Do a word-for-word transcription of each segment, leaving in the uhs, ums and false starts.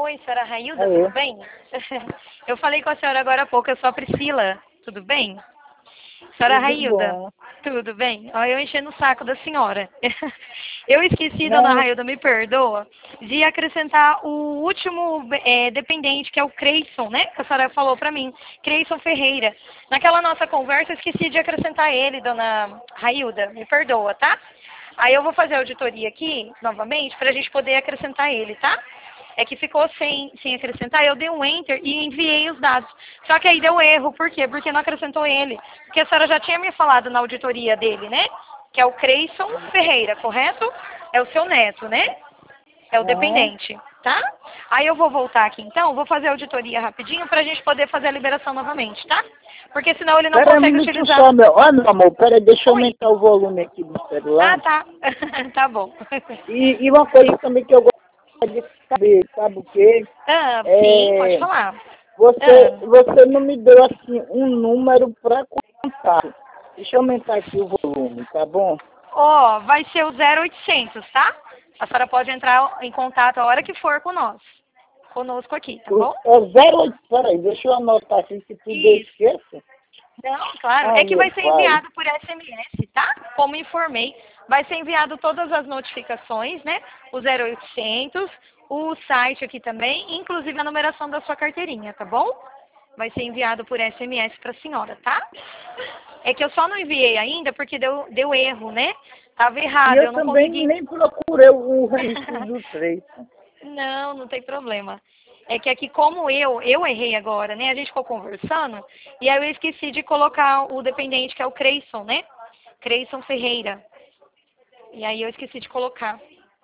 Oi, senhora Railda, Oi. tudo bem? Eu falei com a senhora agora há pouco, eu sou a Priscila, tudo bem? Senhora Tudo Railda, bom. tudo bem? Olha, eu enchendo o saco da senhora. Eu esqueci, dona Não, Railda, me perdoa, de acrescentar o último é, dependente, que é o Creyson, né? Que a senhora falou pra mim, Creyson Ferreira. Naquela nossa conversa, eu esqueci de acrescentar ele, dona Railda, me perdoa, tá? Aí eu vou fazer a auditoria aqui, novamente, pra gente poder acrescentar ele, tá? É que ficou sem, sem acrescentar, eu dei um enter e enviei os dados. Só que aí deu erro, por quê? Porque não acrescentou ele. Porque a senhora já tinha me falado na auditoria dele, né? Que é o Creyson Ferreira, correto? É o seu neto, né? É o não. dependente, tá? Aí eu vou voltar aqui então, vou fazer a auditoria rapidinho pra gente poder fazer a liberação novamente, tá? Porque senão ele não Pera aí um consegue minutinho utilizar... só, meu. Olha, meu amor, pera aí, deixa eu Oi. aumentar o volume aqui do Ah, celular. tá. Tá bom. E, e uma coisa também que eu gostaria de saber, sabe o quê? Ah, sim, pode É, falar. você, Ah. você não me deu, assim, um número para contar. Deixa eu aumentar aqui o volume, tá bom? Ó, vai ser o zero oitocentos, tá? A senhora pode entrar em contato a hora que for com nós. Conosco aqui, tá O- bom? É zero oito, peraí, deixa eu anotar aqui que tudo eu Isso. esqueço. Não, claro. Ah, É que meu vai ser pai. enviado por S M S, tá? Como informei. Vai ser enviado todas as notificações, né? O zero oitocentos, o site aqui também, inclusive a numeração da sua carteirinha, tá bom? Vai ser enviado por S M S para a senhora, tá? É que eu só não enviei ainda porque deu, deu erro, né? Tava E errado, eu eu não também consegui. nem procurei o registro do três. Não, não tem problema. É que aqui, como eu, eu errei agora, né? A gente ficou conversando e aí eu esqueci de colocar o dependente, que é o Creyson, né? Creyson Ferreira. E aí eu esqueci de colocar.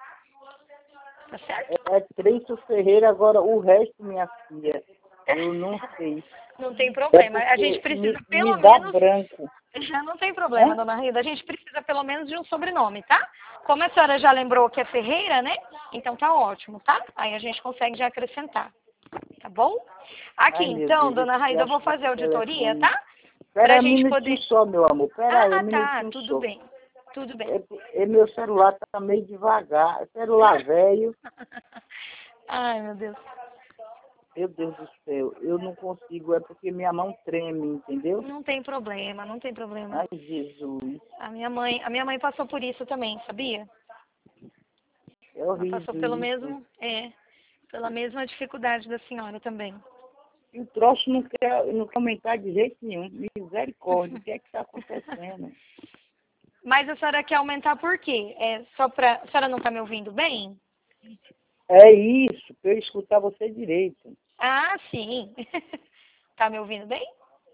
Tá certo? É Três Ferreira, agora o resto, minha filha, eu não sei. Não tem É problema. A gente porque me, precisa me pelo dá menos. branco. Já não tem problema, Hã? dona Rita. A gente precisa pelo menos de um sobrenome, tá? Como a senhora já lembrou que é Ferreira, né? Então tá ótimo, tá? Aí a gente consegue já acrescentar. Tá bom? Aqui Ai, meu então, Deus, dona esse Raída, eu vou diacho fazer desse a auditoria, telefone. tá? Pera Pra aí um gente minutinho poder. só, meu amor. Pera aí um Ah, tá, minutinho tudo só. bem. Tudo bem. É, é meu celular tá meio devagar. É celular velho. Ai, meu Deus. Meu Deus do céu, eu não consigo, é porque minha mão treme, entendeu? Não tem problema, não tem problema. Ai, Jesus, A minha mãe, a minha mãe passou por isso também, sabia? é Ela passou horrível pelo isso. mesmo, é, pela mesma dificuldade da senhora também. E o troço não quer, não quer aumentar de jeito nenhum. Misericórdia, o que é que está acontecendo? Mas a senhora quer aumentar por quê? É só pra. A senhora não está me ouvindo bem? É isso, para eu escutar você direito. Ah, sim. Tá me ouvindo bem?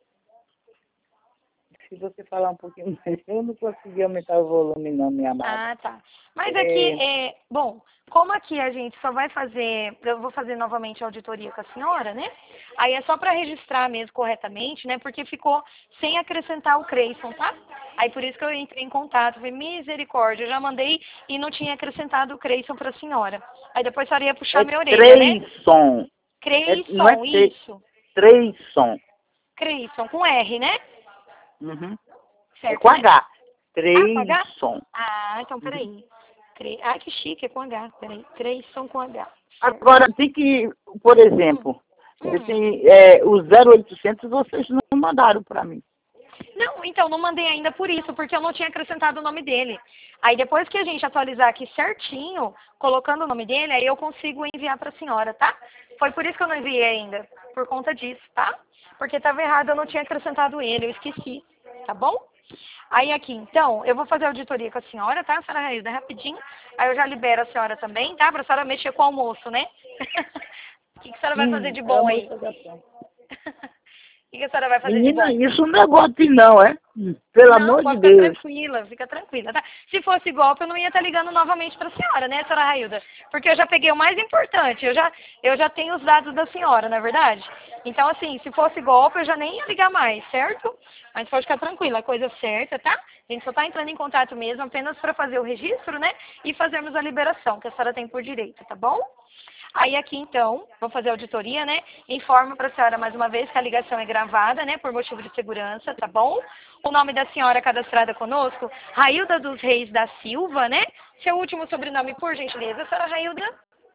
Se você falar um pouquinho mais, eu não consegui aumentar o volume não, minha amada. Ah, tá. Mas aqui, É, é, bom, como aqui a gente só vai fazer, eu vou fazer novamente a auditoria com a senhora, né? Aí é só para registrar mesmo corretamente, né? Porque ficou sem acrescentar o Creyson, tá? Aí por isso que eu entrei em contato, falei, misericórdia, eu já mandei e não tinha acrescentado o Creyson para a senhora. Aí depois a senhora ia puxar é minha orelha, né? três som. É, não é Creyson, três, isso. três som. Creyson, com R, né? Uhum. É com Certo, né? H. Ah, com Três H? som. Ah, então Uhum. peraí. Cre... Ah, que chique, é com H. Peraí. Três são com H. Certo. Agora, tem que, por Hum. exemplo, eu Hum. tenho, é, o zero oitocentos vocês não mandaram para mim. Não, então, não mandei ainda por isso, porque eu não tinha acrescentado o nome dele. Aí depois que a gente atualizar aqui certinho, colocando o nome dele, aí eu consigo enviar para a senhora, tá? Foi por isso que eu não enviei ainda, por conta disso, tá? Porque estava errado, eu não tinha acrescentado ele, eu esqueci, tá bom? Aí aqui, então, eu vou fazer a auditoria com a senhora, tá, senhora Raída, rapidinho. Aí eu já libero a senhora também, tá? Pra senhora mexer com o almoço, né? O que, que a senhora vai fazer Sim, de é a bom aí? moça da pão. O que, que a senhora vai fazer de Menina, bom? isso não é golpe não, é? Pelo Não, amor pode de ficar Deus. tranquila, fica tranquila, tá? Se fosse golpe, eu não ia estar ligando novamente para a senhora, né, senhora Railda? Porque eu já peguei o mais importante, eu já, eu já tenho os dados da senhora, não é verdade? Então, assim, se fosse golpe, eu já nem ia ligar mais, certo? Mas pode ficar tranquila, a coisa certa, tá? A gente só está entrando em contato mesmo apenas para fazer o registro, né? E fazermos a liberação, que a senhora tem por direito, tá bom? Aí aqui então, vou fazer a auditoria, né? Informo para a senhora mais uma vez que a ligação é gravada, né? Por motivo de segurança, tá bom? O nome da senhora cadastrada conosco, Railda dos Reis da Silva, né? Seu último sobrenome, por gentileza, senhora Railda?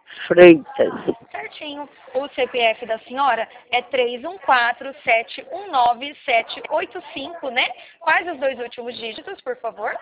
Freitas. Certinho. O C P F da senhora é três um quatro, sete um nove, sete oito cinco, né? Quais os dois últimos dígitos, por favor?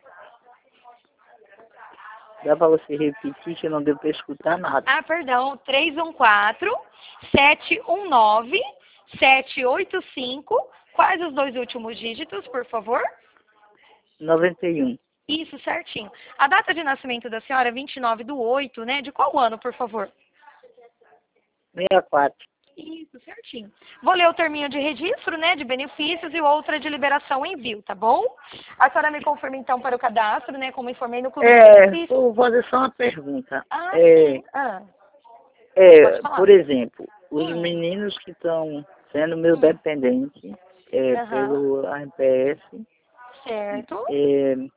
Dá para você repetir que não deu para escutar nada. Ah, perdão. três um quatro, sete um nove, sete oito cinco. Quais os dois últimos dígitos, por favor? noventa e um. Isso, certinho. A data de nascimento da senhora é vinte e nove do oito, né? De qual ano, por favor? sessenta e quatro. Isso, certinho. Vou ler o terminho de registro, né, de benefícios e outra de liberação em envio, tá bom? A senhora me confirma, então, para o cadastro, né, como informei no clube de É, benefícios. vou fazer só uma pergunta. Ah, É, sim. Ah, é, falar. por exemplo, os Hum. meninos que estão sendo meu Hum. dependente é, Aham. pelo A M P S, Certo. é, Hum.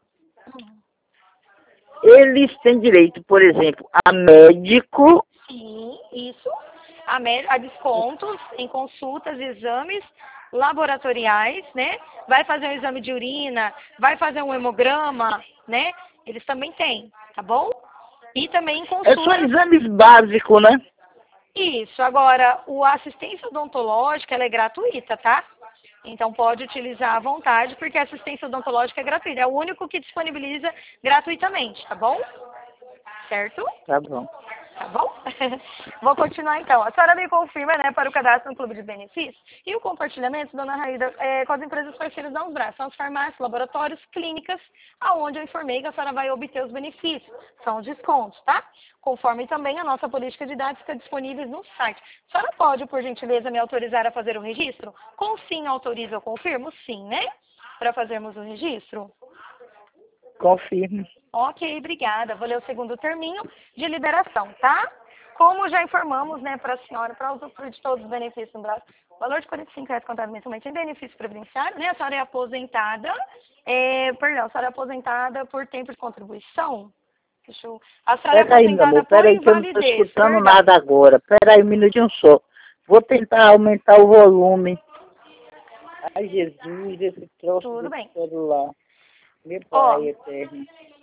eles têm direito, por exemplo, a médico. Sim, isso. A, mé- a descontos em consultas, exames laboratoriais, né? Vai fazer um exame de urina, vai fazer um hemograma, né? Eles também têm, tá bom? E também em É só consultas. exames básicos, né? Isso. Agora, o a assistência odontológica, ela é gratuita, tá? Então, pode utilizar à vontade, porque a assistência odontológica é gratuita. É o único que disponibiliza gratuitamente, tá bom? Certo? Tá bom. Tá bom? Vou continuar então. A senhora me confirma, né, para o cadastro no Clube de Benefícios e o compartilhamento, dona Raída, é, com as empresas parceiras da Umbra. São as farmácias, laboratórios, clínicas, aonde eu informei que a senhora vai obter os benefícios. São os descontos, tá? Conforme também a nossa política de dados fica disponível no site. A senhora pode, por gentileza, me autorizar a fazer o registro? Com sim, autoriza, eu confirmo? Sim, né? Para fazermos o registro? Confirmo. Ok, obrigada. Vou ler o segundo terminho de liberação, tá? Como já informamos, né, para a senhora, para usufruir de todos os benefícios no Brasil, o valor de quarenta e cinco reais contado mensalmente em benefício previdenciário, né? A senhora é aposentada, é, perdão, a senhora é aposentada por tempo de contribuição? Deixa eu... A senhora é Peraí, meu aposentada amor, por peraí que eu não estou invalidez, escutando perdão. nada agora. Peraí um minutinho só. Vou tentar aumentar o volume. Ai, Jesus, esse troço Tudo desse bem. celular. Meu Ó, pai eterno.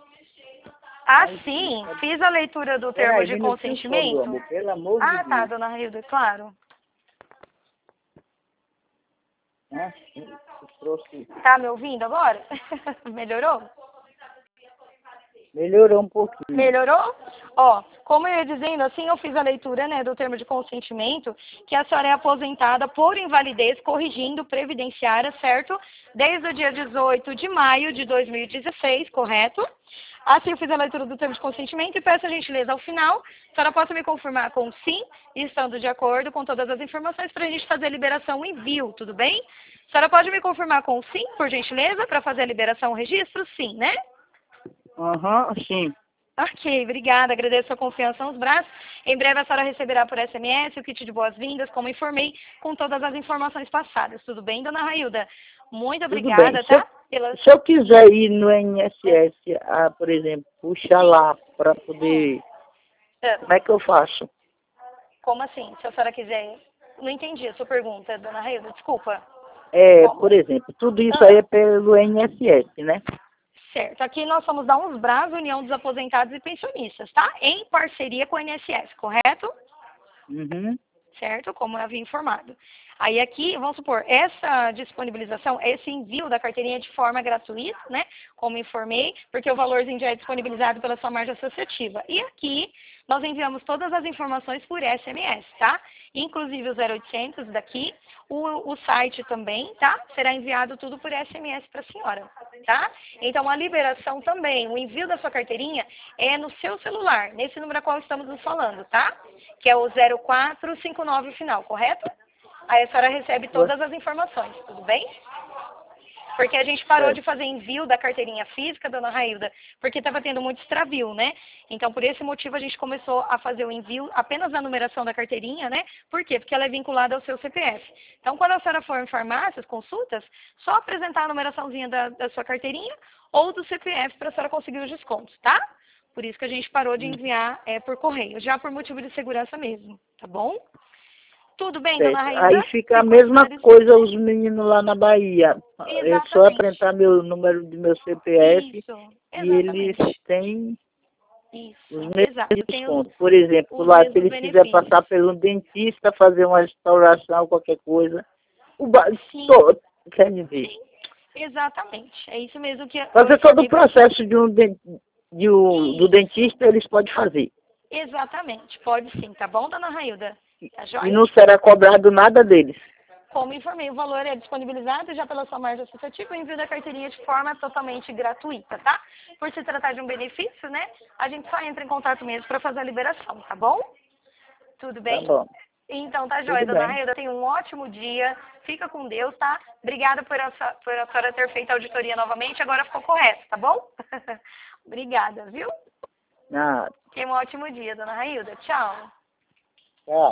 assim, fiz a leitura do termo Peraí, de um minutinho só, meu consentimento. amor, pelo amor de Ah, tá, Deus. dona Hilda, claro. Ah, esse troço Tá me ouvindo agora? Melhorou? melhorou um pouquinho. Melhorou? Ó, como eu ia dizendo, assim eu fiz a leitura, né, do termo de consentimento, que a senhora é aposentada por invalidez, corrigindo, previdenciária, certo? Desde o dia dezoito de maio de dois mil e dezesseis, correto? Assim eu fiz a leitura do termo de consentimento e peço a gentileza ao final, a senhora possa me confirmar com sim, estando de acordo com todas as informações para a gente fazer a liberação e envio, tudo bem? A senhora pode me confirmar com sim, por gentileza, para fazer a liberação e registro? Sim, né? Aham, sim. Ok, obrigada. Agradeço a confiança nos braços. Em breve a senhora receberá por S M S o kit de boas-vindas, como informei, com todas as informações passadas. Tudo bem, dona Railda? Muito Tudo obrigada, bem. Se eu, tá? Pela... se eu quiser ir no I N S S, ah, por exemplo, puxar lá para poder... Ah, Como é que eu faço? como assim? Se a senhora quiser... Não entendi a sua pergunta, dona Railda. Desculpa. É, Como? por exemplo, tudo isso Ah. aí é pelo I N S S, né? Certo. Aqui nós somos da UNSBRAS, União dos Aposentados e Pensionistas, tá? Em parceria com o I N S S, correto? Uhum. Certo? Como eu havia informado. Aí aqui, vamos supor, essa disponibilização, esse envio da carteirinha de forma gratuita, né? Como informei, porque o valorzinho já é disponibilizado pela sua margem associativa. E aqui, nós enviamos todas as informações por S M S, tá? Inclusive o zero oitocentos daqui, o, o site também, tá? Será enviado tudo por S M S para a senhora, tá? Então, a liberação também, o envio da sua carteirinha é no seu celular, nesse número a qual estamos nos falando, tá? Que é o zero quatro cinco nove final, correto? Aí a senhora recebe todas as informações, tudo bem? Porque a gente parou Certo. de fazer envio da carteirinha física, dona Railda, porque estava tendo muito extravio, né? Então, por esse motivo, a gente começou a fazer o envio apenas da numeração da carteirinha, né? Por quê? Porque ela é vinculada ao seu C P F. Então, quando a senhora for em farmácias, consultas, só apresentar a numeraçãozinha da, da sua carteirinha ou do C P F para a senhora conseguir os descontos, tá? Por isso que a gente parou de enviar é, por correio, já por motivo de segurança mesmo, tá bom? Tudo bem, dona Certo. Railda? Aí fica a Ficou mesma esclarecido? coisa os meninos lá na Bahia. É só Exatamente. apresentar meu número do meu C P F Isso, e eles exatamente. têm Isso, Os mesmos exato. Tem os, descontos. Por exemplo, os lá, se mesmos ele quiser benefícios. passar pelo dentista, fazer uma restauração, qualquer coisa, o ba... Sim, to... quer dizer, sim, exatamente. É isso mesmo que eu fazer todo o informei pra você. processo de um, den- de um do Isso, dentista, eles podem fazer. exatamente. Pode sim, tá bom, dona Railda? Tá E joia? não será cobrado nada deles. Como informei, o valor é disponibilizado já pela sua margem associativa e o envio da carteirinha de forma totalmente gratuita, tá? Por se tratar de um benefício, né? A gente só entra em contato mesmo para fazer a liberação, tá bom? Tudo Tá bem? bom. Então, tá joia, Tudo dona bem. Railda. Tenha um ótimo dia. Fica com Deus, tá? Obrigada por a, sua- por a senhora ter feito a auditoria novamente. Agora ficou correto, tá bom? Obrigada, viu? Ah, Tenha um ótimo dia, dona Railda. Tchau. tá.